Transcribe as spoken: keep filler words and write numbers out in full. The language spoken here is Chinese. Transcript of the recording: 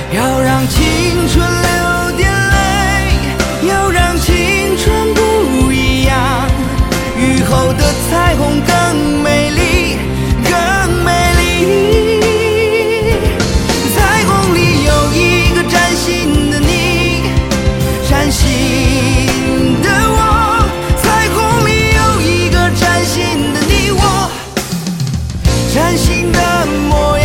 要让青春流点泪，要让青春不一样，雨后的彩虹更美丽，更美丽。彩虹里有一个崭新的你，崭新的我，彩虹里有一个崭新的你我，崭新的模样。